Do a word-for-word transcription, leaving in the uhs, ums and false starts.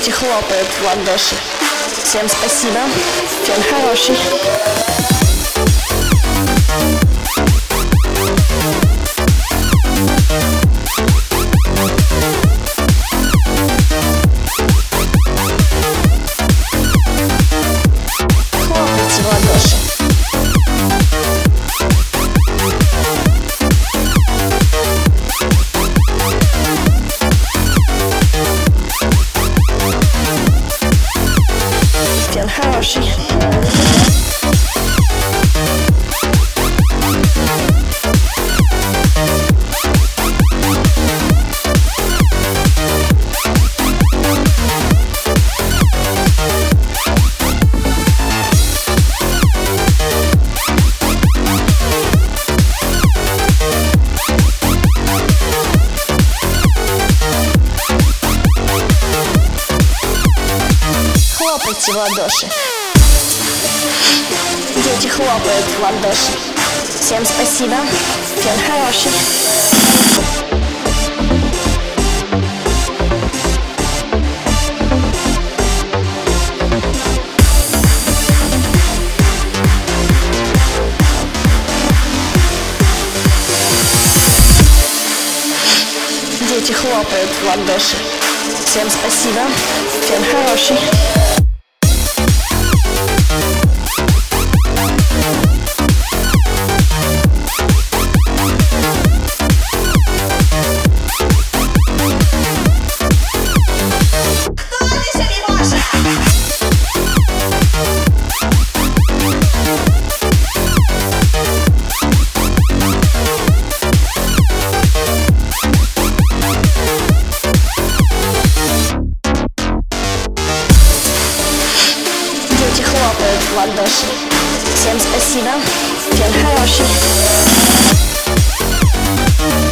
Дети хлопают в ладоши. Всем спасибо, день хороший. Хлопайте в ладоши. День хороший. Хлопайте в ладоши. Дети хлопают в ладоши. Всем спасибо, день хороший. Дети хлопают в ладоши. Всем спасибо, день хороший. Дети хлопают в ладоши. Всем спасибо, день хороший.